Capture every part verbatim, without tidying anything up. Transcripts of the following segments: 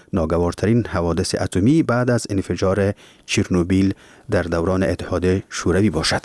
ناگوارترین حوادث اتمی بعد از انفجار چرنوبیل در دوران اتحاد شوروی باشد.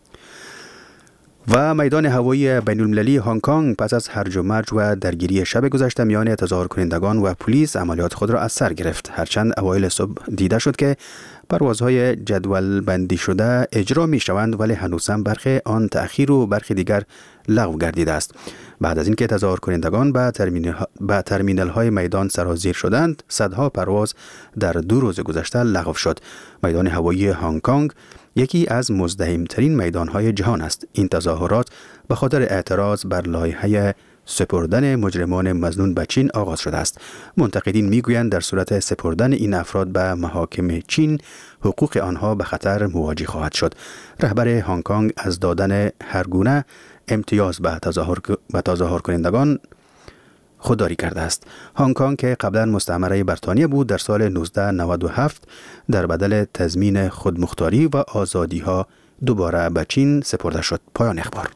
و میدان هوایی بین المللی هنگ کنگ پس از هرج و مرج و درگیری شب گذشته میان تظاهر کنندگان و پلیس عملیات خود را از سر گرفت. هرچند اوایل صبح دیده شد که پروازهای جدول بندی شده اجرا می شوند، ولی هنوزم برخی آن تأخیر و برخی دیگر لغو گردیده است. بعد از اینکه تظاهر کنندگان به به ترمینال های میدان سرازیر شدند، صدها پرواز در دو روز گذشته لغو شد. میدان هوایی هنگ کنگ یکی از مزدحم‌ترین میدان‌های جهان است. این تظاهرات به خاطر اعتراض بر لایحه سپردن مجرمان مظنون به چین آغاز شده است. منتقدین میگویند در صورت سپردن این افراد به محاکم چین، حقوق آنها به خطر مواجه خواهد شد. رهبر هنگ کنگ از دادن هر گونه امتیاز به تظاهر به تظاهر کنندگان خودداری کرده است. هنگ کنگ که قبلا مستعمره بریتانیا بود، در سال نوزده نود و هفت در بدل تضمین خودمختاری و آزادی ها دوباره به چین سپرده شد. پایان اخبار.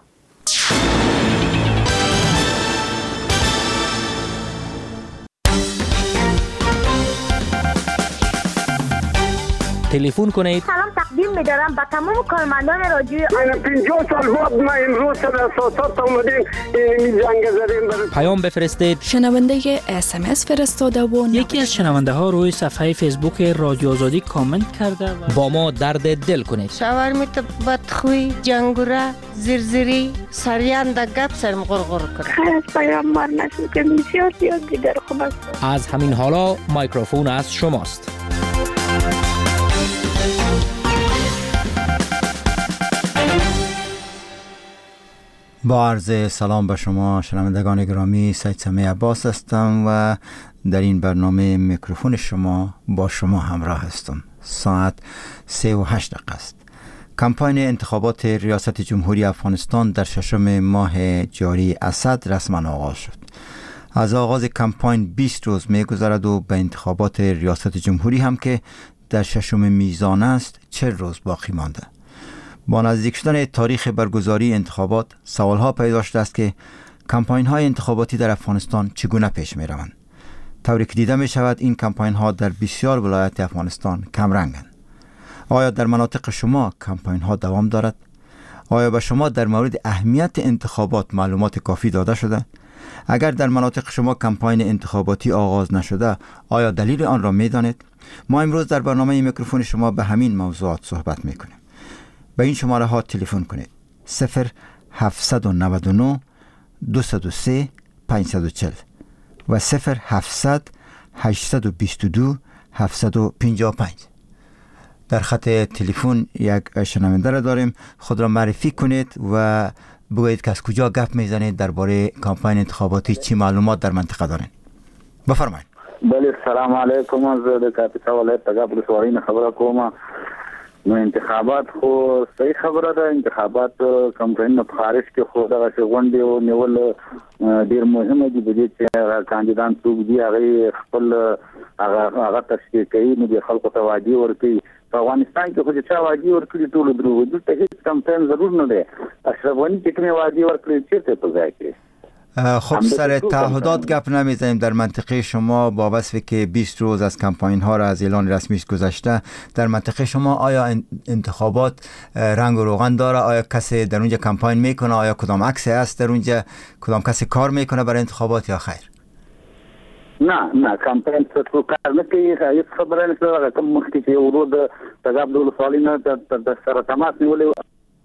تلفن کنید. سلام تقدیم می‌دارم به تمام کارمندان رادیو. من پنجاه سال بعد ما امروز در اساسات اومدیم این جنگ زدیم. پیام بفرستید. شنونده اس ام اس فرستاده و یکی از شنونده ها روی صفحه فیسبوک رادیو آزادی کامنت کرده و با ما درد دل کنید. شاورمیت بدخوی، جنگوره، زرزری، سریان در گپ سرم غرغر کنه. خیر از پیامبر نشد که بسیار زیاد دیگر خوب است. از همین حالا میکروفون از شماست. با عرض سلام به شما شنوندگان گرامی، سید سمیع عباس هستم و در این برنامه میکروفون شما با شما همراه هستم. ساعت سه و هشت دقیقه است. کمپاین انتخابات ریاست جمهوری افغانستان در ششم ماه جاری اسد رسما آغاز شد. از آغاز کمپاین بیست روز می‌گذرد و به انتخابات ریاست جمهوری هم که در ششم میزان است چهل روز باقی مانده. با نزدیک شدن تاریخ برگزاری انتخابات سوالها پیدا شده است که کمپاین های انتخاباتی در افغانستان چگونه پیش می روند. طوری که دیده می شود این کمپاین ها در بسیار ولایات افغانستان کم رنگند. آیا در مناطق شما کمپاین ها دوام دارد؟ آیا به شما در مورد اهمیت انتخابات معلومات کافی داده شده؟ اگر در مناطق شما کمپاین انتخاباتی آغاز نشده، آیا دلیل آن را می دانید؟ ما امروز در برنامه میکروفون شما به همین موضوعات صحبت می کنیم. به این شماره ها تلفن کنید: صفر هفتصد و نود و نه دویست و سه پانصد و چهل و صفر هفتصد هشتصد و بیست و دو هفتصد و پنجاه و پنج. در خط تلفن یک شنونده را داریم. خود را معرفی کنید و بگویید که از کجا گپ میزنید، درباره کمپاین انتخاباتی چی معلومات در منطقه دارین. بفرمایید. بله، سلام علیکم. از کاپیتا ولایت تګاب لسوارین خبره کوم. نو انتخابات خو صحیح خبره ده. انتخابات کمپاین په خارج کې خو دغه غونډې او نیول ډیر مهمه دي. د دې چې کاندیدان څوک دي هغه خپل هغه هغه تشکیل کوي، نو د خلکو ته وادي ورکوي. په افغانستان کې خو چې چا وادي ورکړي ټول درو دلته هیڅ کمپاین ضرور نه دی. اشرف غني چې کومه وادي ورکړي چیرته په ځای کې. خب سر تعهدات گپ نمیزنیم. در منطقه شما با وصفی که بیست روز از کمپاین ها را از اعلان رسمیش گذشته، در منطقه شما آیا انتخابات رنگ و روغن داره؟ آیا کسی در اونجا کمپاین میکنه؟ آیا کدام عکسی هست در اونجا؟ کدام کسی کار میکنه برای انتخابات یا خیر؟ نه نه کمپاین څه کار نه کوي. هیڅ خبره نه کوي. کوم مخکې چې ورو د تګاب د ولسوالۍ د سره تماس نیولې.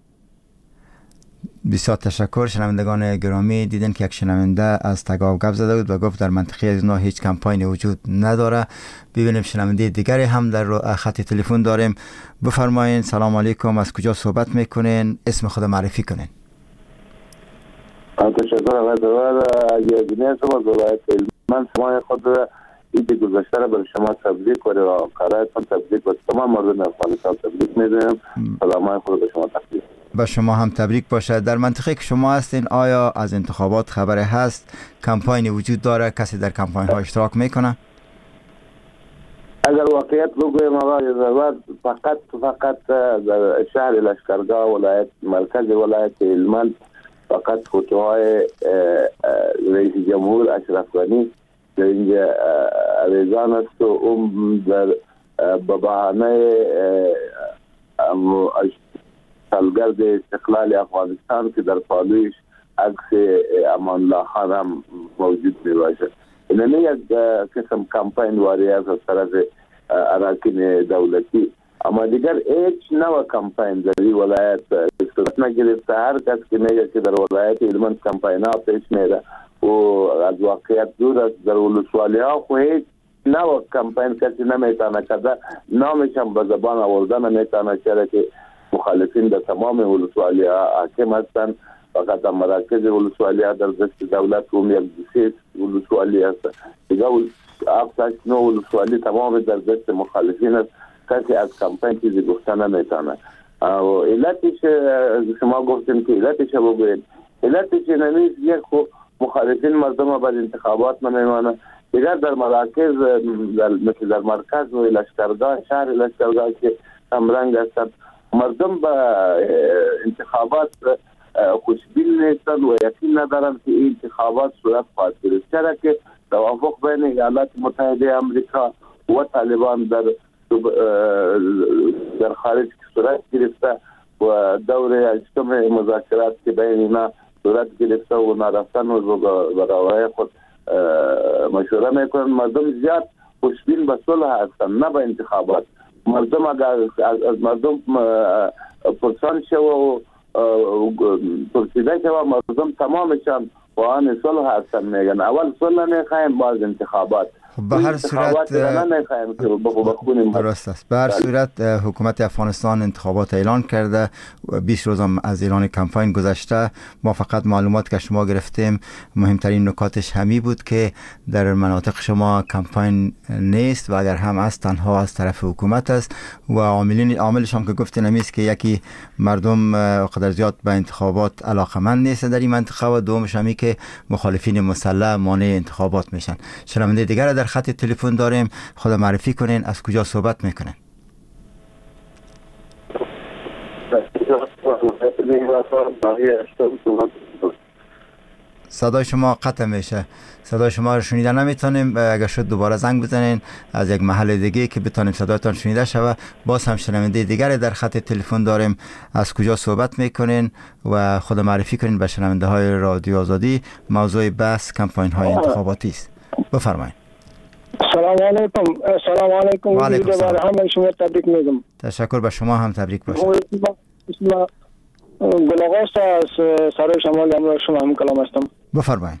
بسیار تشکر. شنوندگان گرامی، دیدن که یک شنونده از تگاو گپ زده بود و گفت در منطقه از اونا هیچ کمپاین وجود نداره. ببینیم شنونده دیگری هم در خط تلفن داریم. بفرمایید. سلام علیکم، از کجا صحبت میکنین؟ اسم خود معرفی کنین. تشکر. آقای دوار یادینه شما ولایت من شما خود ایده گذشته را برای شما تبلیغ کنید و قرارتان تبلیغ و تمام مردم افغانستان تبلیغ میدیم. سلام خود به شما تبلیغ. با شما هم تبریک باشد. در منطقه که شما هستین آیا از انتخابات خبر هست؟ کمپاین وجود داره؟ کسی در کمپاین ها اشتراک میکنه؟ اگر واقعیت بگویم آقای زرور، فقط فقط در شهر لشکرگاه ولایت مرکز ولایت هلمند فقط فوتوهای رئیس جمهور اشرف غنی در اینجا ریزان است و اون در به بهانه سالگرد استقلال افغانستان که در پالویش عکس امان الله خان هم موجود می باشد. این یک قسم کمپین واری است از طرف اراکین دولتی، اما دیگر هیچ نوع کمپین در این ولایت صورت نگرفته. هر کس که میگه که در ولایت هلمند کمپین ها پیش میره و از واقعیت دور است. در ولسوالی ها خو هیچ نوع کمپین کسی نمیتونه کرده، نامش هم به زبان آورده نمیتونه، چرا که مخالفین در تمام ولسوالی ها حاکم هستند. فقط مراکز ولسوالی ها در دست دولت هم یک سه ولسوالی هست، دیگه هفت نه ولسوالی تمام در دست مخالفین است. کسی از کمپین چیزی گفته نمیتونه. و علتش شما گفتیم که علتش بگوید، علتش نمیست یک مخالفین مردم بر انتخابات نمیمانه. دیگر در مراکز در مثل در مرکز و لشکرگاه شهر لشکرگاه که همرنگ هستند، مردم به انتخابات خوشبین نیستند و یقین ندارند که این انتخابات صورت خواهد گرفت، چرا که توافق بین ایالات متحده آمریکا و طالبان در در خارج صورت گرفته و دوره اجتماع مذاکرات که بین اینا صورت گرفته و نرفتن و برای خود مشوره میکنن. مردم زیاد خوشبین به صلح هستند نه به انتخابات. مردم اگر از مردم پرسان شو و پرسیده شو مردم تمامشان خواهان صلح هستند، میگن اول صلح نخواهیم باز انتخابات. به هر صورت درست است. به هر صورت حکومت افغانستان انتخابات اعلان کرده، بیست روز هم از اعلان کمپین گذشته. ما فقط معلومات که شما گرفتیم مهمترین نکاتش همی بود که در مناطق شما کمپین نیست و اگر هم است تنها از طرف حکومت است و عاملین عاملش هم که گفتین همیست که یکی مردم قدر زیاد به انتخابات علاقمند نیست در این منطقه و دومش همی که مخالفین مسلح مانع انتخابات میشن. شنونده دیگر در خط تلفن داریم، خود معرفی کنین، از کجا صحبت میکنین؟ صدای شما قطع میشه، صدای شما رو شنیده نمیتونیم. اگر شد دوباره زنگ بزنین از یک محل دیگه که بتونیم صدایتان شنیده شوه. باز هم شنونده دیگر در خط تلفن داریم، از کجا صحبت میکنین و خود معرفی کنین به شنونده های رادیو آزادی. موضوع بحث کمپین های انتخاباتی است، بفرمایید. سلام علیکم. سلام علیکم. و علیکم السلام. همه شما تبریک میگم. تشکر، به شما هم تبریک باشه. اسم گلاغاست از سرای شمال امروز شما هم کلام هستم. بفرمایید.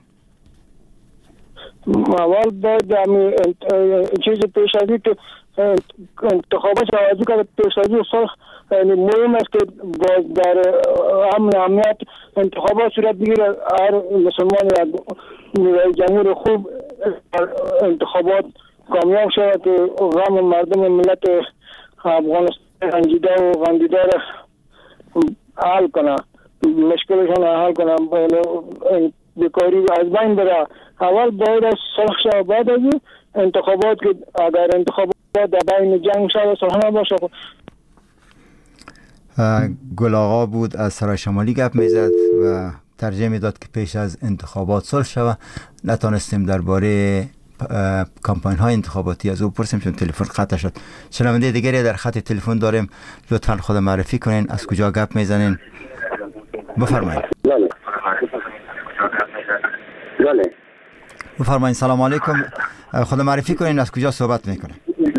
اول باید همی چیز پیش از این که انتخابات توجه کرد پیش از این صلح مهم است که در امن امنیت انتخابات صورت بگیره. هر مسلمان جمهور خوب انتخابات کامیاب شود که غم مردم ملت افغانستان رنجیده و غمدیده را حل کنه، مشکلشان را حل کنه، بیکاری از بین بره. اول باید از صلح شود، بعد از انتخابات که اگر انتخابات در بین جنگ شود صلح نباشه. گل آقا بود از سرای شمالی گپ میزد و ترجیح میداد که پیش از انتخابات صلح شود. نتونستیم درباره کمپین های انتخاباتی از او پرسیم چون تلفن قطع شد. شنونده دیگری در خط تلفن داریم، لطفا خود معرفی کنین، از کجا گپ میزنین؟ بفرمایید. بله بله بفرمایید. سلام علیکم، خود معرفی کنین، از کجا صحبت میکنین؟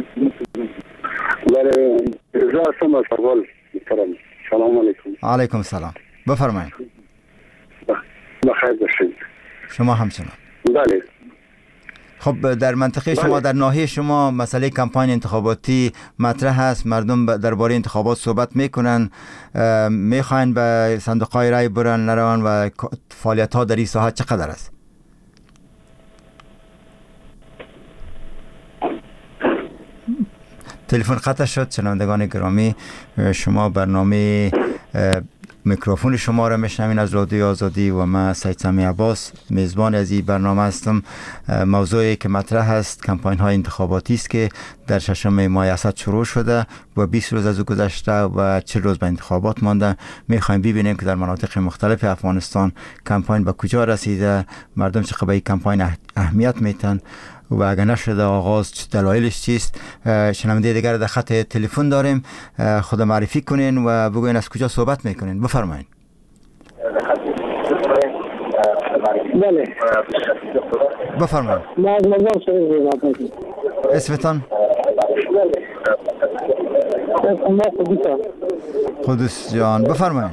بله رضا هستم از افغان. سلام علیکم. علیکم سلام، بفرمایید. بخیر باشید. شما همچنان. بله. خب در منطقه شما، در ناحیه شما مسئله کمپین انتخاباتی مطرح است، مردم درباره انتخابات صحبت میکنن، میخواین به صندوق‌های رای برن نروان و فعالیت ها در این ساحه چقدر است؟ تلفن قطع شد. شنوندگان گرامی، شما برنامه میکروفون شما را میشنوین از رادیو آزادی و من سید سمی عباس میزبان از این برنامه هستم. موضوعی که مطرح است کمپاین های انتخاباتی است که در ششم ماه اسد شروع شده و بیست روز از او گذشته و چهل روز به انتخابات مانده. میخوایم ببینیم که در مناطق مختلف افغانستان کمپاین به کجا رسیده، مردم چقدر به این کمپاین اهمیت میتن و اگر نشده آغاز دلایلش چیست. شنونده دیگر در خط تلفن داریم، خود معرفی کنین و بگوین از کجا صحبت میکنین. بفرمایین. بله بفرمایین. ما از مزار شریف صحبت میکنیم. اسمتان؟ اسم قدوس. قدوس جان بفرمایین.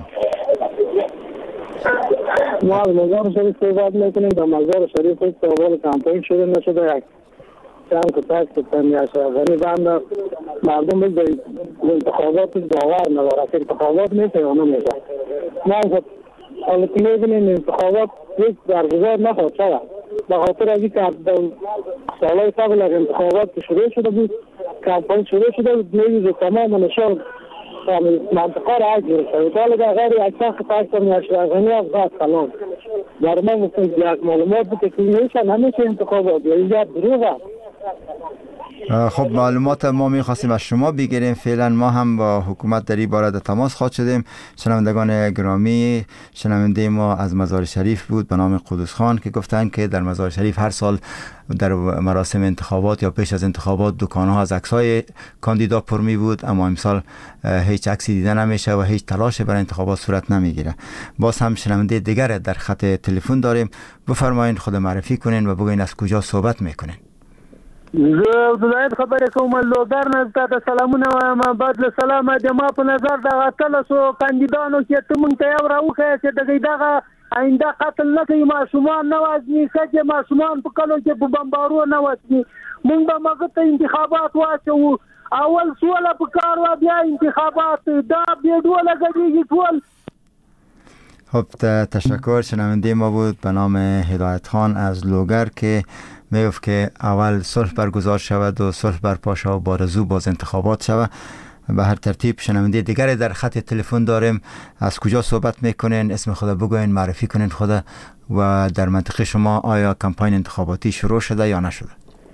ما از مزار شریف صحبت میکنیم. در مزار شریف هیچ اول کمپاین شروع نشده، یک چند کتاک کتن یا شغلی بند مردم به انتخابات باور نداره که انتخابات میشه یا نمیشه. ما حالا که میبینیم انتخابات هیچ برگزار نخواهد شود به خاطر از اینکه سالهای قبل از انتخابات شروع شده بود، کمپاین شروع شده بود، میویز تمام نشان منطقه را عجب شد. حالا در غیر یک شخص تاکتر یا شغلی از بعد سلام در ما مستند یک معلومات بود که میشه نمیشه انتخابات یا اینجا دروغ است. خب معلومات ما میخواستیم از شما بگیریم. فعلا ما هم با حکومت در این باره در تماس خواهد شدیم. شنوندگان گرامی، شنونده ما از مزار شریف بود به نام قدوس خان که گفتن که در مزار شریف هر سال در مراسم انتخابات یا پیش از انتخابات دکان‌ها از عکس‌های کاندیدا پر می بود، اما امسال هیچ عکسی دیده نمیشه و هیچ تلاش برای انتخابات صورت نمیگیره. باز هم شنونده دیگر در خط تلفن داریم. بفرمایید خود معرفی کنین و بگوین از کجا صحبت میکنین. زه ولایت خبرې کوم لوګر نه تاسو سلامونه وایم. بعد سلام د ما په نظر د اتلسو کاندیدانو چې ته مونږ ته یو راوخی چې دغه دغه آینده قتل نه کوي، ماشومان نه وژني، ښځې ماشومان په کلو کې په بمبارو نه وژني. مونږ به مغه ته انتخابات واچوو، اول سوله په کار و بیا انتخابات، دا بیډوله ګډېږي ټول. خب تشکر. شنونده ما بود به نام هدایت خان از لوگر که میگفت که اول صلح برگزار شود و صلح برپا شود و بارزو باز انتخابات شود. به هر ترتیب شنونده دیگری در خط تلفن داریم. از کجا صحبت میکنین؟ اسم خود بگوین، معرفی کنین خود و در منطقه شما آیا کمپاین انتخاباتی شروع شده یا نشده؟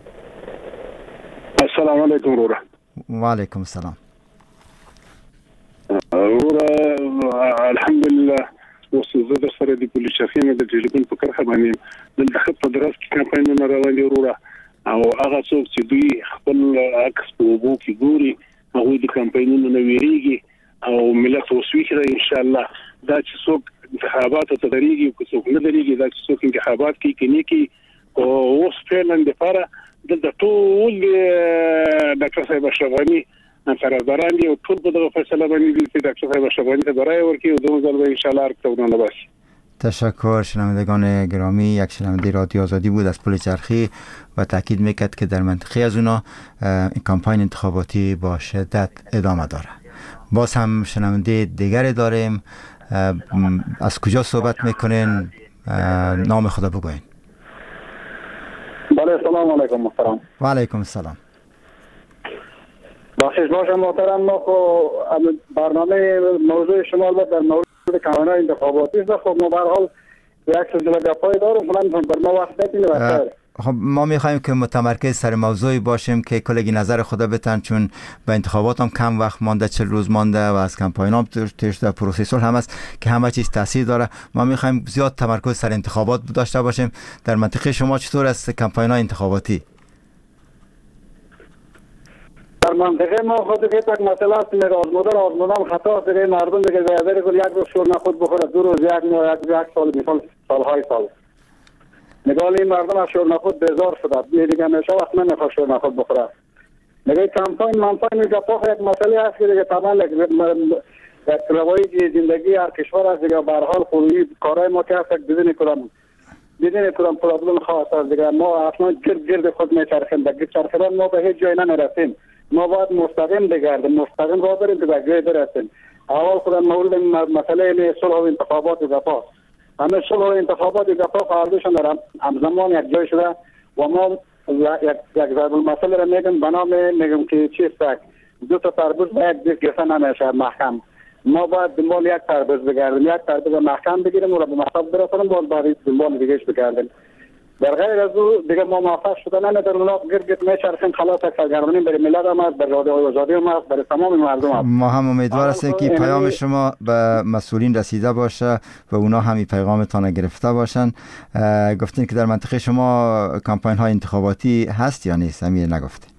السلام علیکم رورا. و علیکم السلام رورا. الحمدلله اوس زه در سره د پولیس شفینه د ټلیفون په کرخه باندې د خط په درس کې کمپاینونه روان دي وروره، او هغه څوک چې دوی خپل عکس په وبو کې ګوري هغه د کمپاینونو نه ویریږي او ملت وسويخره ان شاء الله. دا چې څوک انتخابات ته درېږي او څوک نه درېږي، دا چې څوک انتخابات کوي کني کې او اوس فعلا د لپاره د ټول ډاکټر صاحب اشرف غنی طرفداران دي او ټول په دغه فیصله باندې دي چې ډاکټر صاحب اشرف غنی ته برای ورکړي او دوه ځل به ان شاء الله ارتباطونه باشي. تشکر. شنوندگان گرامی، یک شنونده رادیو آزادی بود از پل چرخی و تاکید میکرد که در منطقه از اونا کمپاین انتخاباتی با شدت ادامه داره. باز هم شنونده دیگری داریم. از کجا صحبت میکنین؟ نام خدا بگوین. بله سلام علیکم محترم. و علیکم السلام. بخشش باشه محترم، ما خب برنامه موضوع شما بود در موضوع کمپاین انتخاباتی است. خب ما به هر حال یک سلسله گپای داریم، فلان بر ما وقت نتینه بخیر. خب ما میخوایم که متمرکز سر موضوعی باشیم که کلگی نظر خدا بتن، چون به انتخابات هم کم وقت مانده، چهل روز مانده و از کمپاین هم تیر شده، پروسه صلح هم است که همه چیز تاثیر داره. ما میخوایم زیاد تمرکز سر انتخابات داشته باشیم. در منطقه شما چطور است کمپاین انتخاباتی؟ در منطقه ما خود که یک مسئله است، میگه آزمودن آزمودن خطا است. دیگه مردم دیگه زیاده کل یک روز شور نخود بخوره، دو روز یک ماه یک یک سال مثال سالهای سال نگاه این مردم از شور نخود بیزار شده، دیگه همیشه وقت نمیخواد شور نخود بخوره. میگه کمپاین ممپاین میگه پاک یک مسئله است که دیگه طبعا یک روایی زندگی هر کشور است دیگه. به هر حال خوبی کارهای ما که هست بدون کدام بدون کدام پرابلم خاص است دیگه. ما اصلا گرد گرد خود میچرخیم، دیگه چرخیدن ما به هیچ جای نمیرسیم. ما باید مستقیم بگردیم، مستقیم راه بریم که به جای برسیم. اول خود مورد مسئله صلح و انتخابات و گپا، همه صلح و انتخابات و گپا فردوشان در همزمان یک جای شده و ما یک یک ضرب المثل را میگم به نام میگم که چیست، دو تا تربوز به یک دیگ گرفته نمیشه محکم. ما باید دنبال یک پرده بگردیم، یک پرده محکم بگیریم و به مصاب برسونیم، باید برای دنبال دیگهش بگردیم. در غیر از او دیگه ما موفق شدن نه در مناطق گرد گرد میچرخیم، خلاص سرگرمونیم برای ملت هم است، برای رادیو آزادی هم است، برای تمام مردم است. ما هم امیدوار هستیم که پیام شما به مسئولین رسیده باشه و اونا همین پیغامتان گرفته باشن. گفتین که در منطقه شما کمپاین های انتخاباتی هست یا نیست؟ همین نگفتین.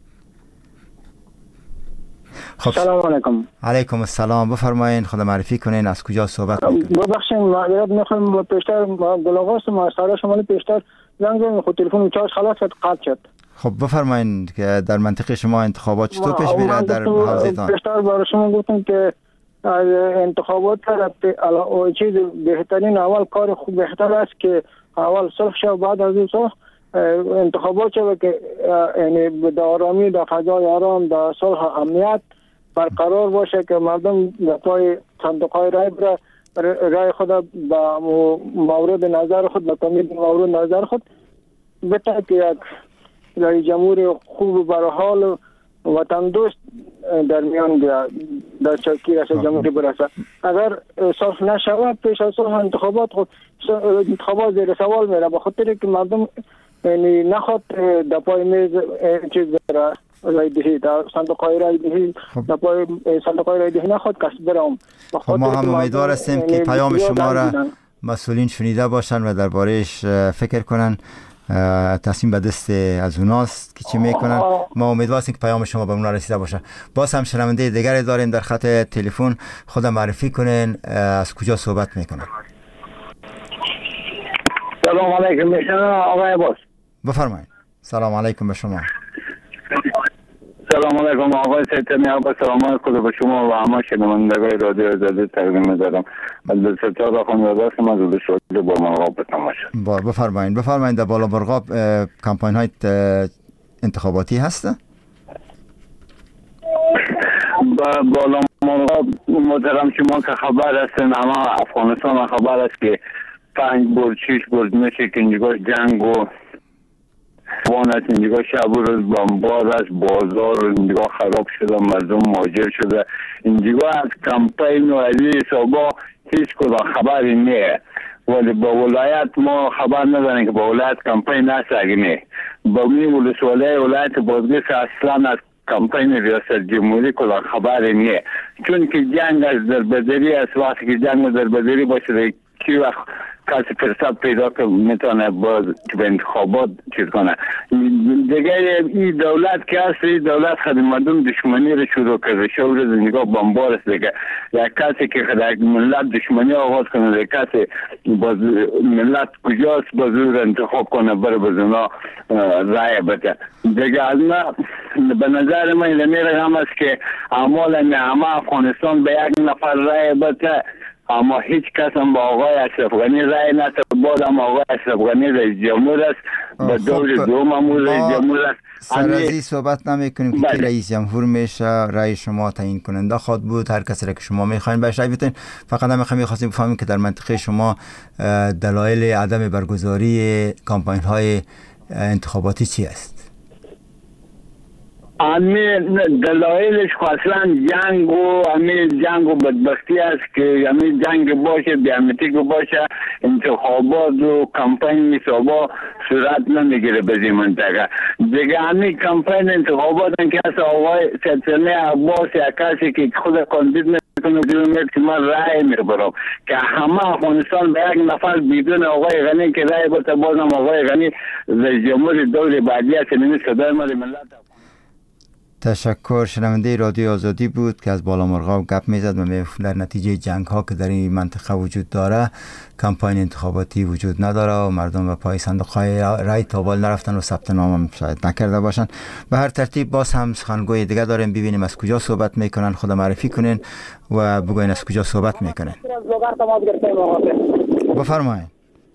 خب سلام علیکم. علیکم السلام. بفرمایید، خود معرفی کنین، از کجا صحبت میکنین؟ ببخشید معذرت میخوام، پیشتر گلاغاست ما سارا شمالی پیشتر زنگ زدم، خود تلفن چارج خلاص شد، قطع شد. خب بفرمایید که در منطقه شما انتخابات چطور پیش میره در حوزه‌تان؟ پیشتر برای شما گفتم که از انتخابات چیز بهترین اول کار خوب بهتر است که اول صلح شه، بعد از این صلح انتخابات شه که یعنی به آرامی در فضای آرام در صلح امنیت برقرار باشه که مردم در پای صندوق‌های رای بره رای خود با مورد نظر خود با تمید مورد نظر خود بتا که یک رای جمهوری خوب برای حال وطن دوست در میان بیاد، در چوکی رئیس جمهوری برسه. اگر صلح نشود پیش از صلح انتخابات خود انتخابات زیر سوال میره، به خاطر که مردم یعنی نخواد در پای میز چیز بره رای دهی، در صندوق های رای دهی در پای صندوق های رای دهی نخواد کس برام. خب ما هم امیدوار هستیم که پیام شما را مسئولین شنیده باشن و دربارهش فکر کنن. تصمیم به دست از اوناست که چی میکنن. ما امیدوار هستیم که پیام شما به اونا رسیده باشه. باز هم شنونده دیگری داریم در خط تلفن، خود معرفی کنین، از کجا صحبت میکنن؟ سلام علیکم. میشنم آقای عباس؟ بفرمایید. سلام علیکم به شما. سلام علیکم آقای سیتمی عباس. سلام خود به شما و همه شنوندگان رادیو آزادی تقدیم می‌دارم. عبدالستار خانواده هستم از ولسوالی با مرغاب به تماشا. با بفرمایید. بفرمایید در بالا مرغاب کمپاین های انتخاباتی هست؟ با بالا مرغاب محترم شما که خبر هستن، اما افغانستان خبر است که پنج برد شش برد میشه که اینجا جنگ و وان است، اینجا شب و روز بمبار است، بازار اینجا خراب شده، مردم مهاجر شده. اینجا از کمپین و علی صبح هیچ کدام خبری نیه، ولی با ولایت ما خبر نداریم که با ولایت کمپین است اگه نه. با می ولسوالی ولایت بازگیس اصلا از کمپین ریاست جمهوری کدام خبری نیه، چون که جنگ از دربدری است. وقتی که جنگ دربدری باشه کی وقت کسی فرصت پیدا که میتونه باز به انتخابات چیز کنه. دیگه این دولت که هست، این دولت خود مردم دشمنی رو شروع کرده، شور نگاه بمبار است دیگه. یک کسی که خود ملت دشمنی آغاز کنه، یک کسی باز ملت کجاست باز رو انتخاب کنه بره باز اونا رای بده دیگه. از ما به نظر من این رقم است که اعمال همه افغانستان به یک نفر رای بده، اما هیچ کس هم با آقای اشرف غنی رای نده. بعد هم آقای اشرف غنی رئیس جمهور است، به دور دوم هم رئیس جمهور است. سر از این صحبت نمی کنیم که رئیس جمهور میشه، رای شما تعیین کننده خود بود، هر کسی را که شما میخواین بهش رای بدین. فقط هم میخوایم خواستیم بفهمیم که در منطقه شما دلایل عدم برگزاری کمپاین های انتخاباتی چی است؟ امی دلایلش اصلا جنگ و امی جنگ و بدبختی است که امی جنگ باشه، بیامتیک باشه، انتخابات و کمپین صبح صورت نمیگیره به این منطقه دیگه. امی کمپین انتخابات که از آقای سلطنه عباس یا کسی که خود کاندید میکنه دیگه که من رای میبرم که همه افغانستان به یک نفر بدون آقای غنی که رای بده، بازم آقای غنی رئیس جمهور دور بعدی است. نمی صدای مال ملت. تشکر. شنونده رادیو آزادی بود که از بالا مرغاب گپ میزد و میگفت در نتیجه جنگ ها که در این منطقه وجود داره کمپاین انتخاباتی وجود نداره و مردم به پای صندوق های رای تابال نرفتن و ثبت نام هم شاید نکرده باشن. به هر ترتیب باز هم سخنگوی دیگه داریم، ببینیم از کجا صحبت میکنن، خود معرفی کنین و بگوین از کجا صحبت میکنن. بفرمایید.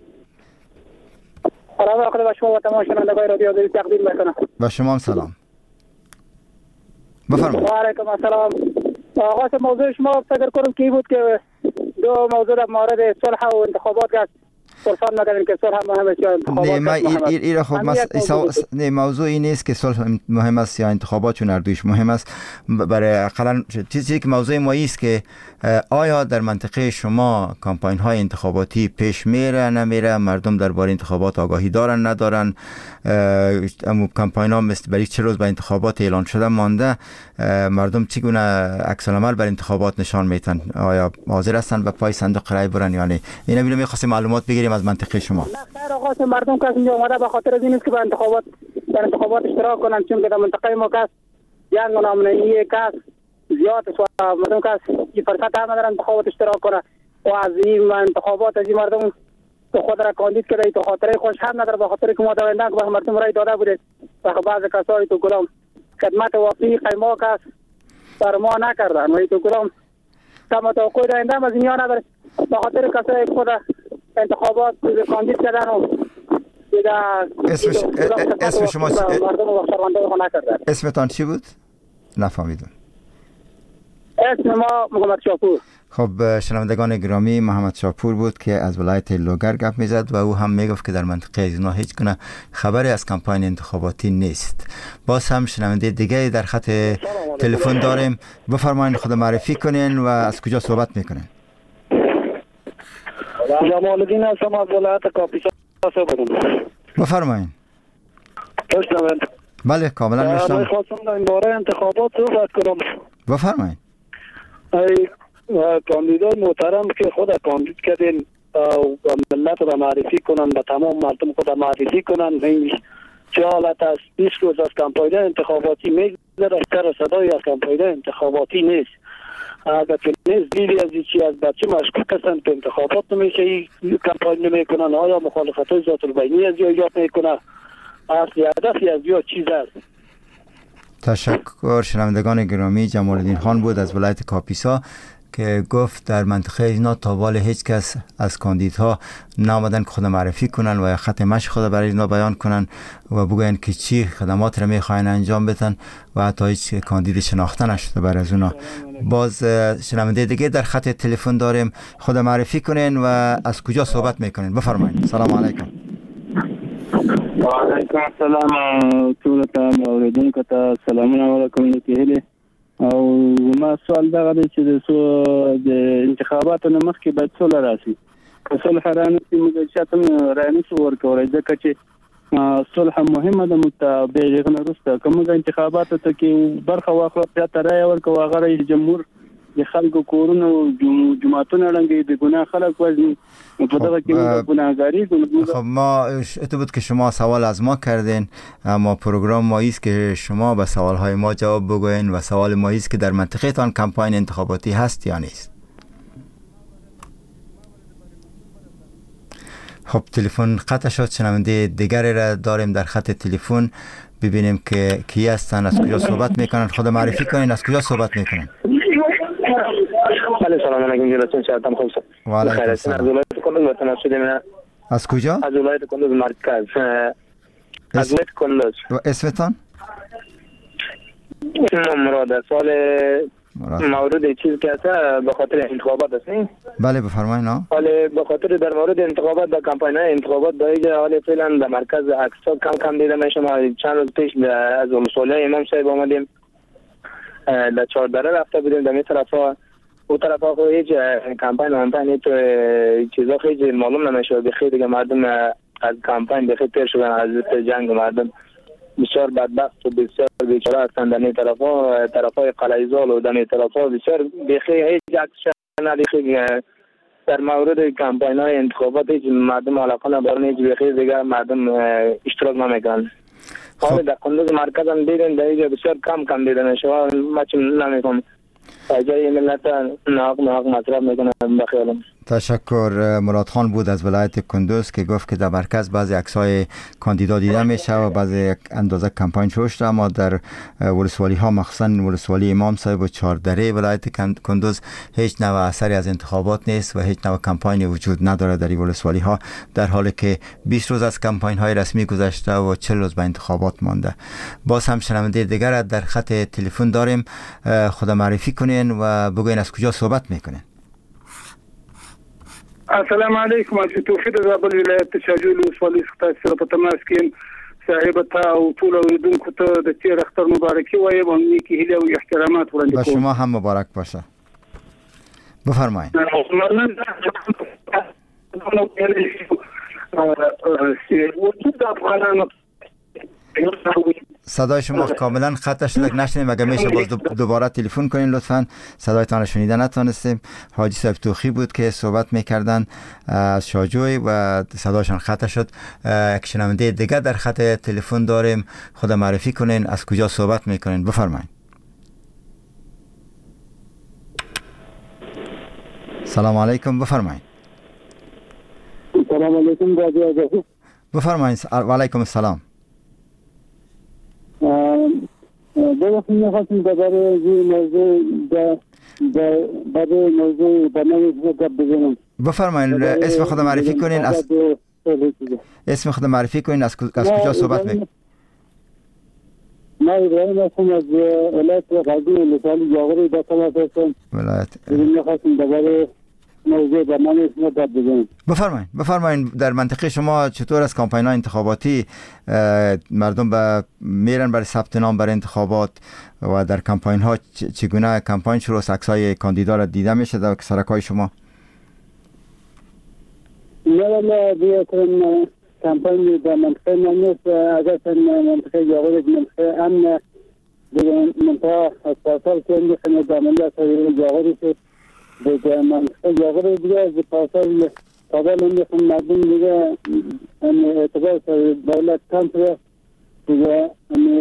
سلام علیکم به شما و تمام شنوندگان رادیو آزادی تقدیم میکنم. با شما هم سلام. بفرمایید. و علیکم السلام. آغاز موضوع شما فکر کنم که بود که دو موضوع در مورد صلح و انتخابات است. صلح نکردن که صلح مهم است یا انتخابات نه ما مهم است. این این خب مس... نه موضوع این نیست که صلح مهم است یا انتخابات، چون هر دویش مهم است. برای اقلا چیزی که موضوع ما است که آیا در منطقه شما کمپاین های انتخاباتی پیش میره نمیره، مردم درباره انتخابات آگاهی دارن ندارن، اما کمپاین ها مثل برای چه روز به انتخابات اعلان شده مانده، مردم چگونه عکس العمل بر انتخابات نشان میتن، آیا حاضر هستن به پای صندوق رای برن یا نه؟ اینا میلو میخواستیم معلومات بگیریم از منطقه شما. نه خیر آقا، مردم کس اینجا اومده به خاطر این است که به انتخابات در انتخابات اشتراک کنن، چون که در منطقه ما کس جنگ و نامنهی کس زیاد است و مردم کس این فرصت هم ندارن انتخابات اشتراک کنه و از این انتخابات از این مردم تو خود را کاندید کرده تو خاطر خوش هم نداره، به خاطر که ما دوندن که به مردم رای داده بوده و بعض کسایی تو گلام خدمت واقعی قیما کس بر ما نکردن و تو گلام تمام توقع دارندم از اینیا نداره، به خاطر کسایی که خود انتخابات کاندید کردن و اسم اسم شما مردم و شرمنده خود نکردن. اسمتان چی بود؟ نفهمیدم. اسم ما محمد شاپور. خب شنوندگان گرامی، محمد شاپور بود که از ولایت لوگر گپ میزد و او هم میگفت که در منطقه ایزنا هیچ گونه خبری از کمپاین انتخاباتی نیست. باز هم شنونده دیگه در خط تلفن داریم. بفرمایید خود معرفی کنین و از کجا صحبت میکنین؟ جمال الدین هستم از ولایت کاپیسا صحبت میکنم. بفرمایید. بشنوید. بله کاملا میشنوم. خواستم در این باره انتخابات صحبت کنم. بفرمایید. ای کاندیدای محترم که خود کاندید کردین و ملت را معرفی کنن، به تمام مردم خود معرفی کنن. این چه حالت است؟ بیست روز از کمپاین انتخاباتی میگذره، سر صدای از کمپاین انتخاباتی نیست. اگر که نیست دیلی از چی از بچه مشکوک هستند که انتخابات نمیشه این کمپاین نمیکنن، آیا مخالفت های ذات البینی از یا ایجاد میکنه، اصلی هدفی از یا چیز است. تشکر. شنوندگان گرامی، جمال الدین خان بود از ولایت کاپیسا که گفت در منطقه اینا تا حال هیچ کس از کاندیدها نامدن که خود معرفی کنن و خط مشی خود برای اینا بیان کنن و بگوین که چی خدمات را میخواین انجام بدن و حتی هیچ کاندید شناخته نشده برای از اونا. باز شنونده دیگه در خط تلفن داریم، خود معرفی کنین و از کجا صحبت میکنین؟ بفرمایید. سلام علیکم. و علیکم السلام. ټول اوریدونکو ته سلامونه علیکم کېږي. او ما سوال دغه دی چې د سو د انتخاباتو نه مخکې باید صلح راشي. که صلح رانشي موږ چاته رانشو ورکولی، ځکه چې صلح مهمه ده. موږ ته بیا هغه نه وروسته که موږ انتخاباتو ته کې برخه واخلو، چاته رایه ورکوو، هغه رئیس جمهور د خلکو کورونه او جوماتونه ړنګوي، د ګناه خلک وژني. په دغه کې موږ ګناهګاري کوو. خب ما اتو بود که شما سوال از ما کردین، اما پروگرام ما ایست که شما به سوالهای ما جواب بگوین و سوال ما ایست که در منطقه تان کمپاین انتخاباتی هست یا نیست. خب تلفن قطع شد. شنونده دیگری را داریم در خط تلفن، ببینیم که کی هستن، از کجا صحبت میکنن، خود معرفی کنین، از کجا صحبت میکنن. بله سلام علیکم جلسون شهرتم خوب شد. و علیکم السلام. از ولایت کندوز و تناسب من. از کجا؟ از ولایت کندوز مرکز. از ولایت کندوز. و اسمتان؟ اسم مراد. سوال مورد چیز که هست به خاطر انتخابات است نه؟ بله بفرمایید. نه حالا به خاطر در مورد انتخابات در کمپاین انتخابات در اینجا حالا فعلا در مرکز عکس‌ها کم کم دیده میشه. ما چند روز پیش از مسئله امام صاحب آمدیم، در چهاردره رفته بودیم، در این طرفا او طرفا خود هیچ کمپاین کمپاین هیچ چیزا خیلی معلوم نمیشه. بخیر دیگه مردم از کمپاین بخیر پیر شدن، از جنگ مردم بسیار بدبخت و بسیار بیچاره هستند. در این طرفا طرفای قلعه‌زال و در این طرفا بسیار بخیر هیچ عکس ندیخه. در مورد کمپاین های انتخابات هیچ مردم علاقه ندارن، هیچ بخیر دیگه مردم اشتراک نمیکنن. حالا در کندوز مرکز هم دیدن، در اینجا بسیار کم کم دیدن شما ما چی نمیکنم. جای ملت ناق ناق مطرح میکنن بخیالم. تشکر. مراد خان بود از ولایت کندوز که گفت که در مرکز بعضی عکس‌های کاندیدا دیده میشه و بعضی اندازه کمپاین شروع شده، اما در ولسوالی ها مخصوصا ولسوالی امام صاحب و چهاردره ولایت کندوز هیچ نوع اثری از انتخابات نیست و هیچ نوع کمپاین وجود نداره در این ولسوالی ها، در حالی که بیست روز از کمپاین های رسمی گذشته و چهل روز به انتخابات مانده. باز هم شنونده دیگر در خط تلفن داریم، خود معرفی کنین و بگوین از کجا صحبت میکنین. السلام علیکم. از توفیق زابل ولایت شاجوی ولسوالۍ څخه سره په تماس کې صاحب ته او ټول اوریدونکو ته د تیر اختر مبارکي وایم او نیکی هیله او احترامات وړاندې کوم. به شما هم مبارک باشه. بفرمایید. صدای شما کاملا خطش شد نشنیدیم. اگر میشه باز دوباره تلفن کنین لطفاً. صدایتان شنیده نتونستیم. حاجی صاحب توخی بود که صحبت میکردن از شاجوی و صدایشان خطش شد. یک شنونده دیگه در خط تلفن داریم. خود معرفی کنین، از کجا صحبت میکنین؟ بفرمایید. سلام علیکم. بفرمایید. سلام علیکم. بفرمایید. و علیکم السلام. بله می‌خواستم درباره این موضوع درباره موضوع برنامه گپ بزنم. بفرمایید. اسم خود معرفی کنین. از اسم خود معرفی کنین. از کجا صحبت می‌کنید؟ ما ابراهیم هستم از ولایت غزنی ولسوالی جاغوری در تماس هستم. ولایت. می‌خواستم درباره موضوع برنامه گپ بزنم. بفرمایید. بفرمایید. در منطقه شما چطور از کمپاین‌های انتخاباتی مردم به میرن برای ثبت نام برای انتخابات و در کمپاین‌ها چگونه کمپاین شروع است؟ عکسای کاندیدا را دیده میشه در سرکای شما؟ نه نه دیگه کمپاین در منطقه ما نیست. اگر منطقه جاغوری منطقه امن دیگه منطقه از پاسال که میخونه در منطقه جاغوری شد دیگه منطقه جاغوری دیگه از پاسال کابل میخون مردم دیگه اعتبار دولت کم شده دیگه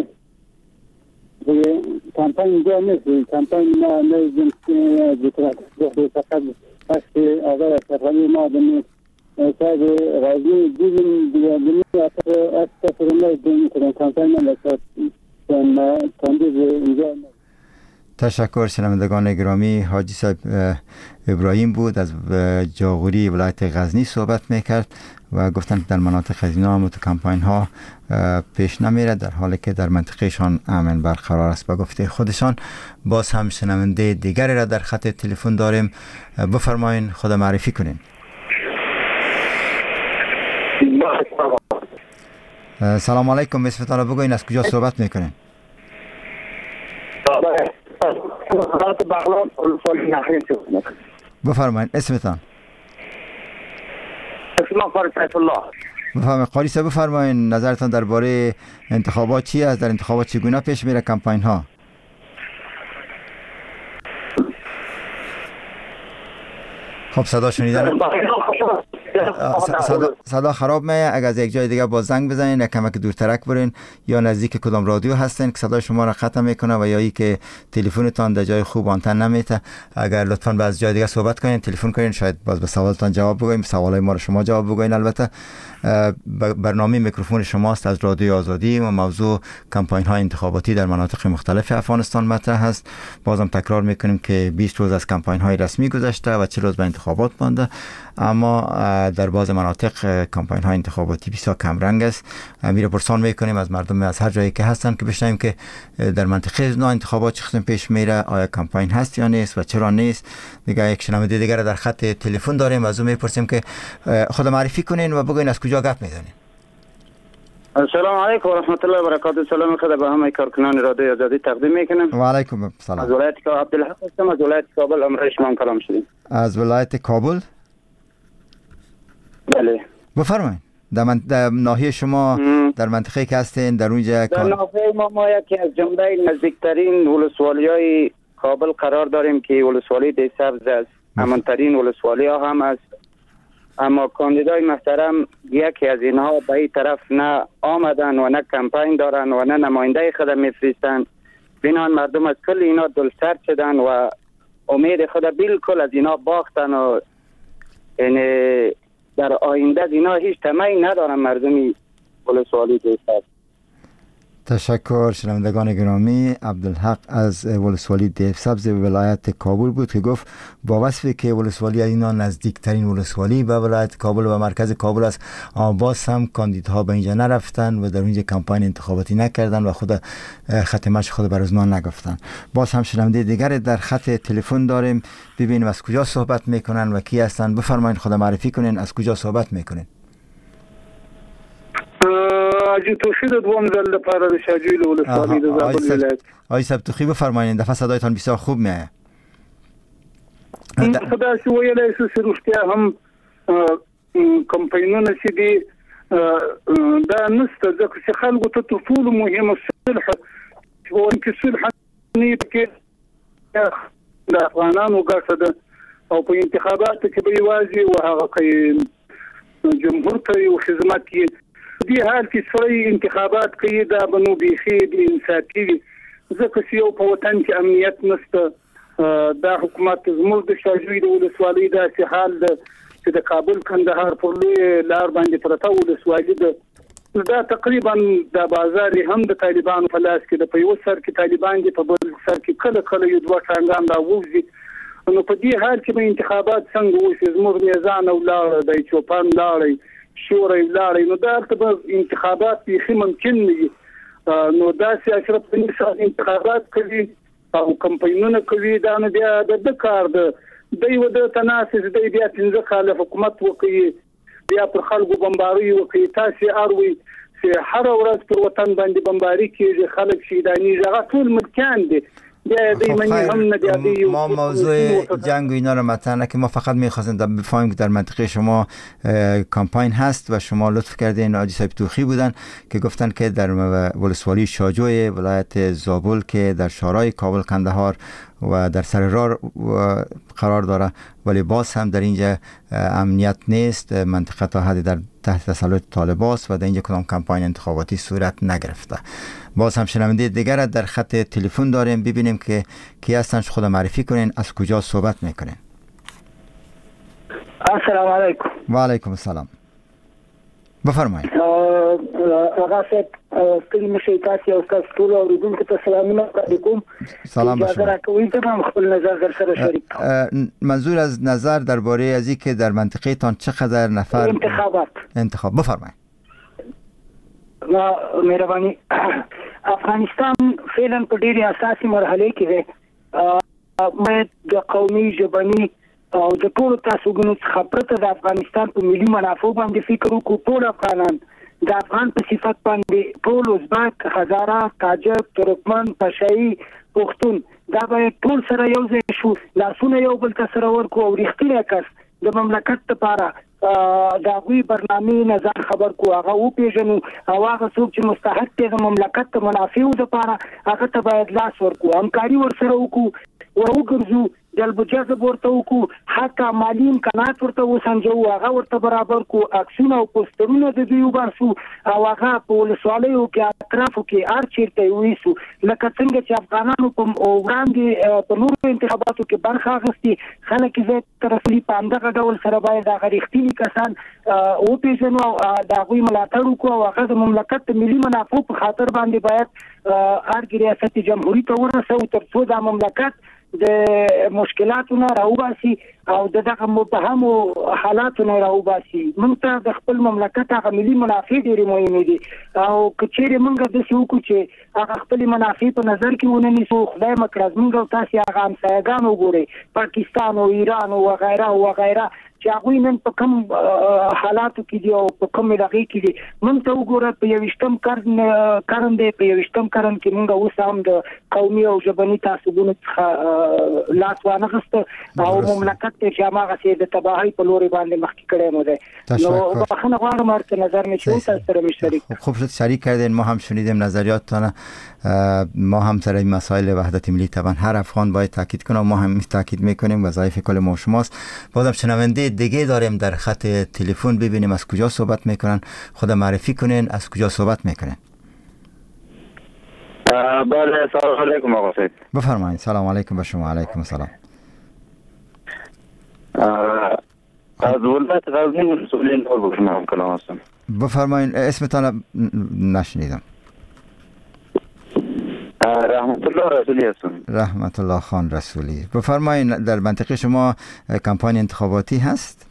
دیگه کمپاین اینجا نیست. کمپاین ما نیزیم که فقط بخشی آقای اشرفی ما دنی صاحب غازی دیدیم دیگه دنی از تفرمه دنی کنم کمپاین نمیشه کاندید اینجا. تشکر. شنوندگان گرامی، حاجی صاحب ابراهیم بود از جاغوری ولایت غزنی صحبت میکرد و گفتن که در مناطق از اینا هم تو کمپاین ها پیش نمیره، در حالی که در منطقهشان امن برقرار است. با گفته خودشان باز هم شنونده دیگری را در خط تلفن داریم. بفرمایین، خود معرفی کنین. سلام علیکم. اسمتان را بگوین، از کجا صحبت میکنین؟ بفرمایید اسمتان. اسمم قاری سیف الله. بفرمایید قاری صاحب، بفرمایید نظرتان درباره انتخابات چی است؟ در انتخابات چگونه پیش میره کمپاین ها؟ خب صدا شنیدن صدا, صدا خراب میه. اگر از یک جای دیگه باز زنگ بزنین یا کمک دورترک برین یا نزدیک کدام رادیو هستین که صدا شما را قطع میکنه و یا ای که تلفنتان در جای خوب آنتن نمیته. اگر لطفاً باز جای دیگه صحبت کنین، تلفن کنین، شاید باز به سوالتان جواب بگویم، سوالای ما رو شما جواب بگوین. البته برنامه میکروفون شماست از رادیو آزادی و موضوع کمپاین های انتخاباتی در مناطق مختلف افغانستان مطرح است. بازم تکرار میکنیم که بیست روز از کمپاین های رسمی گذشته و چهل روز به انتخابات مانده، اما در بعض مناطق کمپاین های انتخاباتی بسیار کم رنگ است. میره پرسان میکنیم از مردم از هر جایی که هستن که بشنویم که در منطقه از انتخابات چه قسم پیش میره، آیا کمپاین هست یا نیست و چرا نیست. دیگه یک شنونده دیگر در خط تلفن داریم، از اون میپرسیم که خود معرفی کنین و بگوین از کجا گپ میزنین. السلام علیکم و رحمت الله و برکاته. سلام خدا به همه کارکنان رادیو آزادی تقدیم میکنم. و علیکم السلام. از ولایت عبدالحق هستم، از ولایت کابل. امروز شما کلام شدیم. از ولایت کابل؟ بله. بفرمایید. در, من... در ناحیه شما م. در منطقه که هستین در اونجا در ناحیه ما ما یکی از جمله نزدیکترین ولسوالی‌های کابل قرار داریم که ولسوالی دی سبز است. امن‌ترین ولسوالی ها هم است، اما کاندیدای محترم یکی از اینها به این طرف نه آمدن و نه کمپاین دارن و نه نماینده خود میفرستن. بنان مردم از کل اینا دلسرد شدن و امید خود بالکل از اینا باختن و یعنی در آینده اینا هیچ طمعی ندارن مردمی ولسوالی دی سبز. تشکر. شنوندگان گرامی، عبدالحق از ولسوالی دیوسبز ولایت کابل بود که گفت با وصفی که ولسوالی اینا نزدیکترین ولسوالی به ولایت کابل و مرکز کابل است، باز هم کاندیدها به اینجا نرفتن و در اونجا کمپاین انتخاباتی نکردن و خود خط مشی خود بر ازمان نگفتن. باز هم شنونده دیگر در خط تلفن داریم، ببینیم از کجا صحبت میکنن و کی هستن. بفرمایید خود معرفی کنین، از کجا صحبت میکنین؟ حاجی توخی د دوم ځل لپاره د شاجوی له ولسوالۍ د زابل ولایت. آقای سبتوخی بفرمایید، دفعه صدایتان بسیار خوب میآید. خدا شو ویلای شو چې روغتیا هم کمپاینونه چې دي دا نسته، ځکه چې خلکو ته تر ټولو مهمه صلح او کې صلح نه کې د افغانانو ګټه ده او په انتخاباتو کې به یوازې و هغه کوي جمهور ته یو خدمت کوي. دې حال کې سړی انتخابات کوي دا به نو بیخي د انصافي ځکه چې یو په وطن کې امنیت نشته. دا حکومت زموږ د شاجوی د ولسوالۍ داسې حال ده چې د کابل کندهار پر لوی لار باندې پرته ولسوالۍ ده. دا تقریبا د بازار هم د طالبانو په لاس کې د په یو سر کې طالبان دي، په بل سر کې کله کله یو دوه ټانګان راوځي. نو په دې حال کې به انتخابات څنګه وشي؟ زموږ میزان او لاړ د چوپان لاړې شورې لاړې، نو دا به انتخابات بیخي ممکن نه وي. نو داسې اشرف غني صاحب انتخابات کوي او کمپاینونه کوي، دا نه بیا د کار ده. دی و د تناسس دی بیا پنځه کاله حکومت وکړي، بیا پر خلکو بمباري وکړي. تاسې اروي چې هر ورځ پر وطن باندې بمباري کیږي، خلک شهیداني هغه ټول ملکان دي. ما موضوع جنگ و اینا رو مطرح نکنیم، ما فقط میخواستیم بفهمیم که در منطقه شما کمپاین هست و شما لطف کردین. آجی صاحب توخی بودن که گفتن که در ولسوالی شاجوی ولایت زابل که در شارای کابل کندهار و در سر راه قرار داره، ولی باز هم در اینجا امنیت نیست، منطقه تا حدی در تحت تسلط طالباست و در اینجا کدام کمپاین انتخاباتی صورت نگرفته. باز هم شنونده دیگر در خط تلفن داریم، ببینیم که کی هستن، خود معرفی کنین، از کجا صحبت میکنین. السلام علیکم. و علیکم السلام، بفرمایید. آقا صاحب ستړي مشي تاسو او تاسو ټول اوریدونکو ته سلامونه علیکم. سلام به شما. کوي ته هم خپل نظر در سره شریک کوم. منظور از نظر درباره از اینکه در منطقه تان چقدر نفر انتخابات انتخاب بفرمایید. ما مهرباني افغانستان فعلا په ډېری اساسي مرحله کې ده. مې د قومي ژبني او د ټولو تعصبونو څخه پرته د افغانستان په ملي منافعو باندې فکر وکړو. ټول افغانان د افغان په صفت باندې ټول ازبک، هزاره، تاجک، ترکمن، پشاهي، پښتون دا به ټول سره یو ځای شو، لاسونه یو بل ته سره ورکو او رښتینی کس د مملکت لپاره دا غوي برنامه نظر خبر کو هغه او پیژنو او هغه څوک چې مستحق دي د مملکت ته منافعو لپاره هغه ته باید لاس ورکو، همکاري ورسره وکړو او وګرځو جلب جذب ورته وکړو، حتی مالی امکانات ورته وسنجو، هغه ورته برابر کو، عکسونه او پوسټرونه د دوی وباسو او هغه په ولسوالیو کې اطرافو کې هر چیرته ویسو، لکه څنګه چې افغانانو په وړاندې په نورو انتخاباتو کې برخه اخیستي. خلک یې ترفلی په همدغه ډول سره باید هغه رښتیني کسان وپېژنو او د هغوی ملاتړ وکړو او هغه د مملکت د ملي منافعو په خاطر باندې باید هر ریاست جمهوري ته ورسوو تر څو دا مملکت د مشکلاتو نه راوباسي او دغه مبهمو حالاتو نه راوباسي. موږ ته د خپل مملکت هغه ملي منافع ډېرې مهمې دي او که چیرې موږ داسې وکړو چې هغه خپل منافع په نظر کې ونه نیسو، خدای مکړه زموږ او تاسې هغه همسایګان وګورئ، پاکستان او ایران او وغیره وغیره چې هغوی نن په کوم حالاتو کې دي او په کوم هغې کې دي. موږ ته وګوره په یویشتم قرن قرن دی، په یویشتم قرن کې موږ اوس هم د قومي او ژبني تعصبونو څخه لاس وانخیسته او مملکت ته چې هماغسې د تباهۍ په لوري باندې مخکې کړی مو دی. نو بخښنه غواړم هر څه نظر مې چې تاسو سره مې شریک. خوب شد شریک کردین، ما هم شنیدیم نظریاتتان. ما هم سر این مسائل وحدت ملی طبعا هر افغان باید تاکید کنه، ما هم تاکید میکنیم، وظایف کل ما شماست. بازم شنونده دیگه داریم در خط تلفن، ببینیم از کجا صحبت میکنن، خود معرفی کنین، از کجا صحبت میکنن. بله سلام علیکم آقا صاحب. بفرمایید. سلام علیکم. و شما علیکم السلام. از ولایت غزنی مسئولین نور بکنم کلام هستم. بفرمایید. اسمتان نشنیدم. رحمت الله رسولی هستم. رحمت الله خان رسولی، بفرمایید در منطقه شما کمپاین انتخاباتی هست؟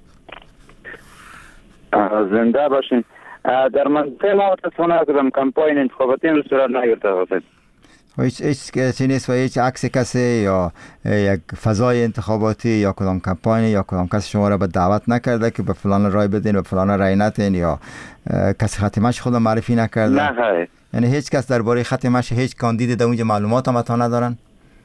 زنده باشین. در منطقه ما متاسفانه کدام کمپاین انتخاباتی هم صورت نگرفته است. هیچ هیچ چیزی نیست و هیچ عکس کسی یا یک فضای انتخاباتی یا کدام کمپاین یا کدام کسی شما را به دعوت نکرده که به فلان رای بدین و فلان رای ندین یا کسی ختمش خود معرفی نکرده؟ نه خیر. یعنی هیچ کس درباره ختمش هیچ کاندید در اونجا معلومات هم تا ندارن؟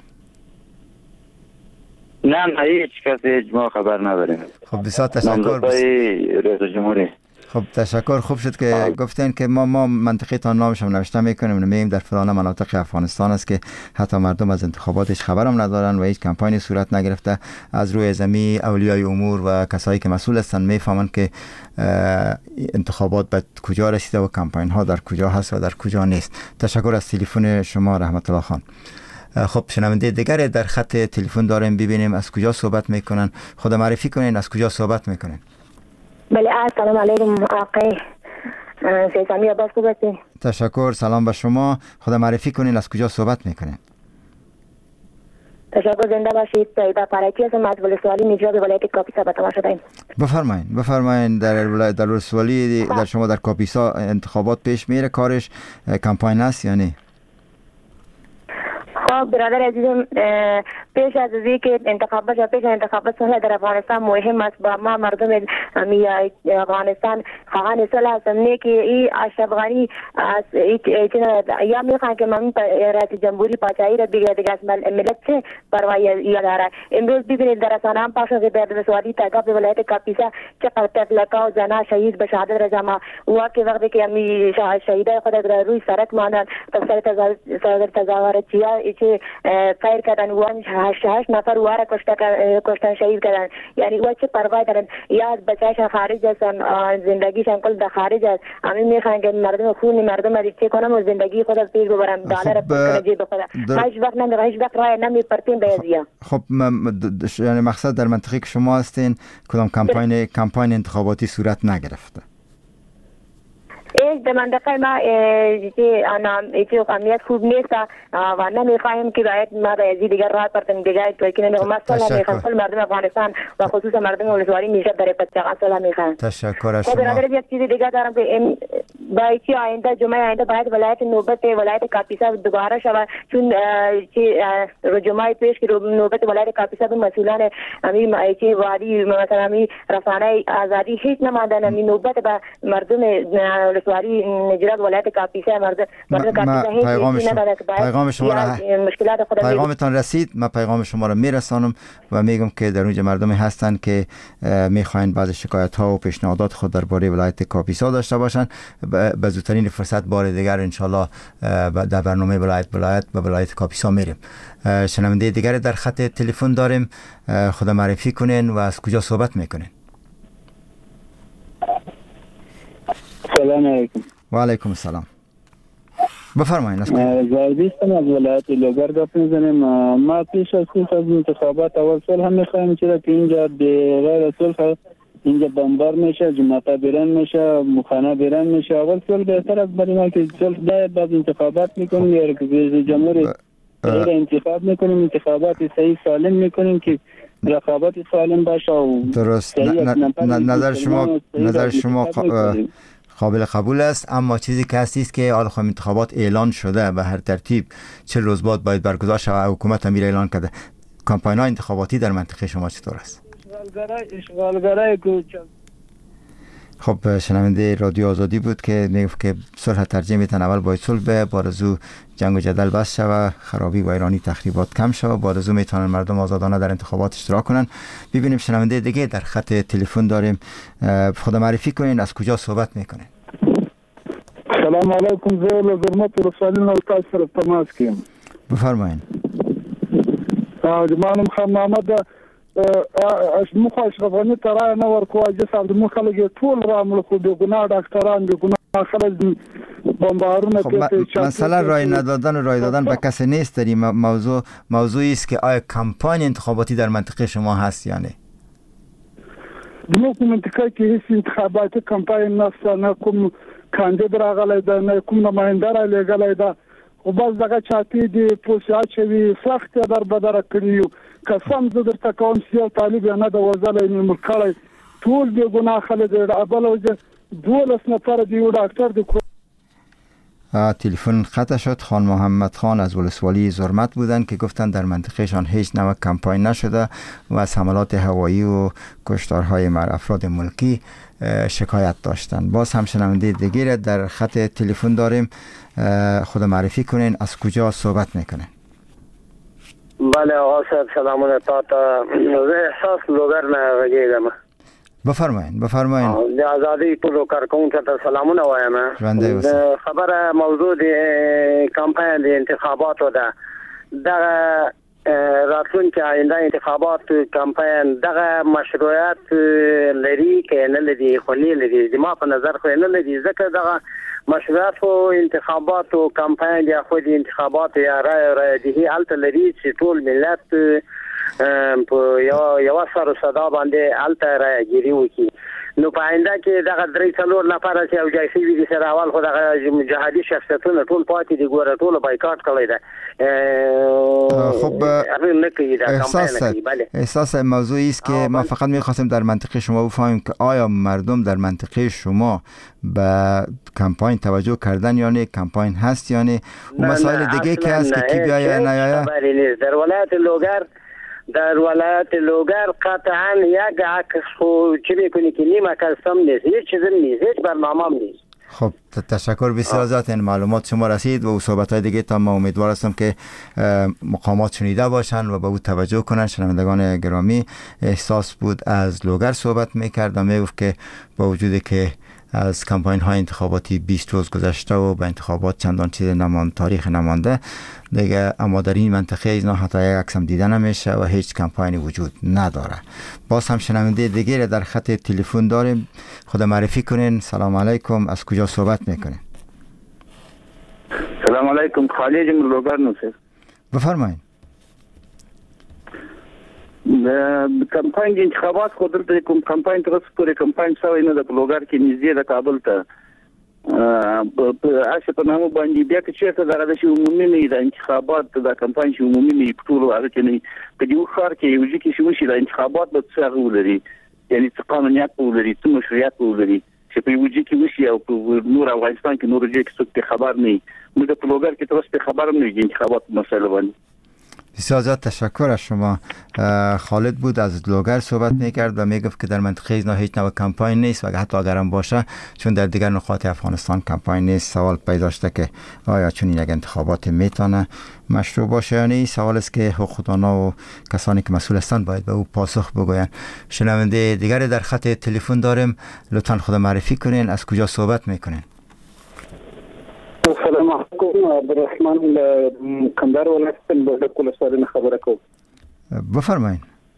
نه نه هیچ کسی هیچ ما خبر نداریم. خب بسیار تشکر. رئیس جمهوری. خب تشکر، خوب شد که آه. گفتین که ما ما منطقه تا نامش هم نوشته میکنیم، میگیم در فلان مناطق افغانستان است که حتی مردم از انتخاباتش خبرم ندارن و هیچ کمپاینی صورت نگرفته. از روی زمین اولیای امور و کسایی که مسئول هستن میفهمن که انتخابات به کجا رسیده و کمپاین ها در کجا هست و در کجا نیست. تشکر از تلفن شما رحمت الله خان. خب شنونده دیگر در خط تلفن داریم، ببینیم از کجا صحبت میکنن. خود معرفی کنین، از کجا صحبت میکنین؟ بله السلام علیکم آقای سیسامی عباس، خوب هستین؟ تشکر، سلام به شما. خود معرفی کنین، از کجا صحبت میکنین؟ تشکر، زنده باشید. طیبه پرکی هستم از ولسوالی نجراب ولایت کاپیسا به تماشا داریم. بفرمایین بفرمایین. در ولایت در ولسوالی در شما در کاپیسا انتخابات پیش میره، کارش کمپاین است یا نه؟ خب برادر عزیزم، پیش از از که انتخابات یا پیش انتخابات صلح در افغانستان مهم است. با ما مردم افغانستان خواهان صلح هستم، نه که این اشرف غنی از یا میخوان که من رئیس جمهوری پاچایی را بگیره دیگه از ملت چه پروایی داره. امروز ببینید در رسانه هم پخش شده در ولسوالی تگاب ولایت کاپیسا چقدر تفلکا و زنا شهید به شهادت رسما و که وقتی که می شهیدای خود در روی سرک ماندن تفسیر تظاهراتچیا که فایر کردن و هشت هشت نفر واره کشتن شهید کردن. یعنی و چه پروا دارن؟ یا بچه‌شان خارج هستن، زندگیشان کل در خارج است. همین میخوان که مردم خون مردم رو چه کنم و زندگی خود پیش ببرم، دلار کنه جیب خود. هیچ وقت نمی هیچ وقت رای نمیپرتیم به ازیا. خب یعنی مقصد در منطقه که شما هستین کدام کمپاین کمپاین انتخاباتی صورت نگرفته؟ ایش در منطقه ما چه چه امنیت خوب نیست و نمیخواهیم که باید ما به ازی دیگر راه پرتیم دیگر توی که نمیخوام مثلا میخوام کل مردم افغانستان و خصوصا مردم ولسوالی میشه در پچه اصلا میخوام. تشکر از شما. برادر یک چیز دیگه دارم که باید چی آینده جمعه آینده باید ولایت نوبت ولایت کاپیسا دوباره شود، چون چی جمعه پیش که نوبت ولایت کاپیسا به مسئولان همین چی وادی مثلا همین رسانه آزادی هیچ نماندن، همین نوبت به مردم ولسوالی نجراب ولایت کاپیسا مردم مردم کاپیسا هیچ نداره که پیغام شما را مشکلات خود پیغامتان رسید. من پیغام شما را میرسانم و میگم که در اونجا مردمی هستند که میخواین بعض شکایت ها و پیشنهادات خود درباره ولایت کاپیسا داشته باشن. به زودترین فرصت بار دیگر ان شاء الله در برنامه ولایت ولایت به ولایت کاپیسا میریم. شنونده دیگر در خط تلفن داریم، خود معرفی کنین و از کجا صحبت میکنین؟ سلام علیکم. و علیکم السلام. بفرمایید. زاردیستم از ولایت لوگر گپ میزنیم. ما پیش از پیش از انتخابات اول سال هم میخوایم چرا که اینجا به غیر صلح اینجا بمبار میشه، جمعه بیرن میشه، مخانه بیرن میشه. اول سال بهتر از برای که صلح باید بعد انتخابات میکنیم یا رئیس جمهوری غیر انتخاب میکنیم، انتخابات صحیح سالم میکنیم که رقابت سالم باشه. و درست. نظر شما نظر شما قابل قبول است، اما چیزی که هست است که حالا خب انتخابات اعلان شده به هر ترتیب چه روز بعد باید برگزار شود. حکومت هم اعلان کرده. کمپاین‌های انتخاباتی در منطقه شما چطور است؟ اشغالگرای کوچک. خب شنونده رادیو آزادی بود که میگفت که صلح ترجیح میتن اول باید صلح به بارزو جنگ و جدل بس شوه، خرابی و ایرانی تخریبات کم شوه، بارزو میتونن مردم آزادانه در انتخابات اشتراک کنن. ببینیم شنونده دیگه در خط تلفن داریم، خود معرفی کنین، از کجا صحبت میکنین؟ سلام علیکم. زه له زرمت ولسوالۍ نه تاسو سره تماس کوم. بفرمایئ. زما نوم خان محمد. موږ اشرف غني ته رایه نه ورکوو، عاجز صاحب زموږ خلک یې ټول رامړه کړو، بېګناه ډاکټران بېګناه خلک دي، بمبارونه خب مثلا رای ندادن و رای دادن به کسی نیست. در این موضوع موضوعی است که آیا کمپاین انتخاباتی در منطقه شما هست یا نه؟ زموږ په منطقه کې هیڅ انتخاباتي کمپاین نشته، نه کوم کاندید راغلی ده، نه کوم نماینده را لېږلی ده. خو باز دغه چاپی دی پوسیا چوي سخت در بدر کړیو قسم زه درته کوم چې طالب نه د وزلې نیمه کړی ټول دی ګناه خلک د ابل وجه دولس نفر دی ډاکټر دی. تلفن قطع شد. خان محمد خان از ولسوالی زرمت بودند که گفتند در منطقهشان هیچ نوع کمپاین نشده و از حملات هوایی و کشتارهای مر افراد ملکی شکایت داشتند. باز هم شنونده دیگه در خط تلفن داریم. خود معرفی کنین، از کجا صحبت میکنین؟ بله آقا صاحب سلامونه تا تا احساس لوگر نه غږیږم. بفرمایین بفرمایین. د ازادي ټولو کارکونکو ته سلامونه وایم. خبره موضوع د کمپاین د انتخاباتو ده. دغه راتلونکي آینده انتخابات کمپاین دغه مشروعیت لري که نه لري خو نه لري. د ما په نظر خو نه لري ځکه دغه مشروعیت او انتخابات او کمپاین یا خو د انتخابات یا رای رای دي الته لري چې ټول ملت په یو یو سره صدا باندې الته راګيري وکي. نو په آینده کې دغه درې څلور نفر چې او جایسي وي سره اول خو دغه جهادي شخصیتونه ټول پاتې دي ګوره ټول بایکاټ کړی ده. خب احساس احساس موضوعی است که ما فقط می‌خواستیم در منطقه شما بفهمیم که آیا مردم در منطقه شما به کمپاین توجه کردن یا نه، کمپاین هست یا نه، و مسائل دیگه که هست که کی بیاید نیاید. در ولایت لوگر در ولایت لوگر قطعا یک عکس خو چی بکنی که نیمه کسم نیست، هیچ چیزم نیست، هیچ برنامه نیست. خب تشکر بسیار ازت. این معلومات شما رسید و صحبت‌های دیگه تا ما امیدوار هستم که مقامات شنیده باشن و به او توجه کنن. شنوندگان گرامی، احساس بود از لوگر صحبت میکرد و میگفت که با وجودی که از کمپاین های انتخاباتی بیست روز گذشته و به انتخابات چندان چیز نمان تاریخ نمانده دیگه، اما در این منطقه اینا حتی یک عکس هم دیده نمیشه و هیچ کمپاینی وجود نداره. باز هم شنونده دیگه در خط تلفن داریم. خود معرفی کنین. سلام علیکم، از کجا صحبت میکنین؟ سلام علیکم، خالد لوگر نوسه. بفرمایید. کمپاین انتخابات خود در کوم کمپاین تر څو کمپاین سوی نه د بلوګر کې نږدې د کابل ته په اساس په نامو باندې بیا چې څه دغه شی عمومي نه د انتخابات د کمپاین شی عمومي نه په ټول هغه کې نه په یو خار کې یو ځکه شی وشي د انتخابات په څیر ولري، یعنی څه قانونیت ولري، څه مشروعیت ولري چې په یو ځکه وشي او په نور افغانستان کې نور ځکه څه خبر نه موږ د بلوګر کې تاسو خبر نه یې انتخابات مسله باندې. بسیار زیاد تشکر از شما. خالد بود از لوگر صحبت میکرد و میگفت که در منطقه اینا هیچ نوع کمپاین نیست و حتی اگر هم باشه چون در دیگر نقاط افغانستان کمپاین نیست. سوال پیدا شده که آیا چون یک انتخابات میتونه مشروع باشه یا نه. سوال است که حقوقدانا و کسانی که مسئول هستند باید به او پاسخ بگوین. شنونده دیگری در خط تلفن داریم. لطفا خود معرفی کنین، از کجا صحبت میکنین؟ السلام علیکم، عبدالرحمن کندهار ولایت بلدک ولسوالۍ خبره کوم. بفرمایئ.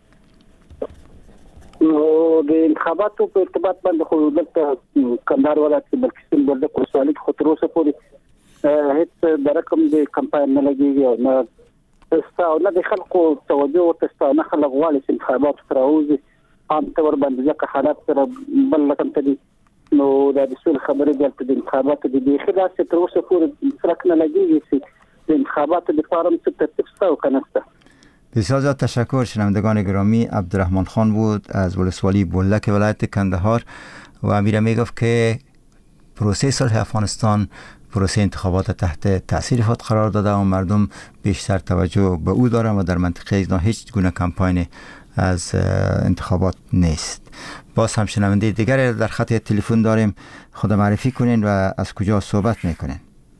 نو د انتخاباتو په ارتباط باندې خو دلته کندهار ولایت کې بلکې بلدک ولسوالۍ کې خو تر اوسه پورې هیڅ د رقم د کمپاین نه لګیږي او نه ستا نه د خلکو توجه ورته ستا نه خلک غواړي چې انتخابات ته راوځي عام طور باندې ځکه حالات سره بل رقم ته دي. نو د رسول خبرې دلته د انتخاباتو د بیخي داسې تر اوسه پورې فرق نه لګیږي چې د انتخاباتو د فارم څه ترتیب شته او که نه شته. بسیار زیاد تشکر. شنوندگان گرامی، عبدالرحمن خان بود از ولسوالی بلدک ولایت کندهار و امیر میگفت که پروسه صلح افغانستان پروسه انتخابات تحت تاثیر خود قرار داده و مردم بیشتر توجه به او دارند و در منطقه اینا هیچ گونه کمپاین از انتخابات نیست. باز هم شنونده دیگر در خط تلفن داریم. خود معرفی کنین و از کجا صحبت میکنین؟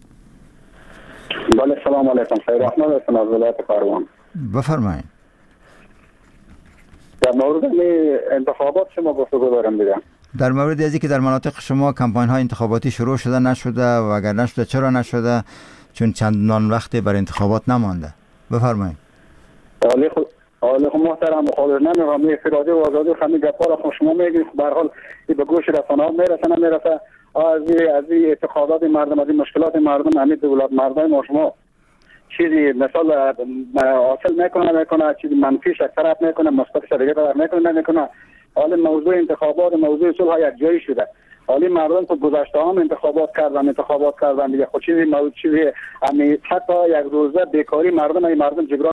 بله سلام علیکم، سید رحمان هستم از ولایت کاروان. بفرمایید. در مورد انتخابات شما گفتگو دارم دیگه. در مورد ازی که در مناطق شما کمپاین های انتخاباتی شروع شده نشده و اگر نشده چرا نشده؟ چون چندان وقت بر انتخابات نمانده. بفرمایید. عالی خود عالی خود محترم مخالف نمیگم، می فرادی و آزادی خمی گپا را شما میگید به هر حال به گوش رسانه‌ها میرسه نمیرسه. از از اعتقادات مردم، از مشکلات مردم، همین دولت مردم ما شما چیزی مثلا حاصل میکنه میکنه چیزی منفیش اکثرت میکنه، مثبتش دیگه طرف میکنه نمیکنه. حالا موضوع انتخابات موضوع صلح یک جایی شده. حالی مردم تو گذشته هم انتخابات کردن انتخابات کردن دیگه خود چیزی موجود چیزی همین حتی یک روزه بیکاری مردم ای مردم جبران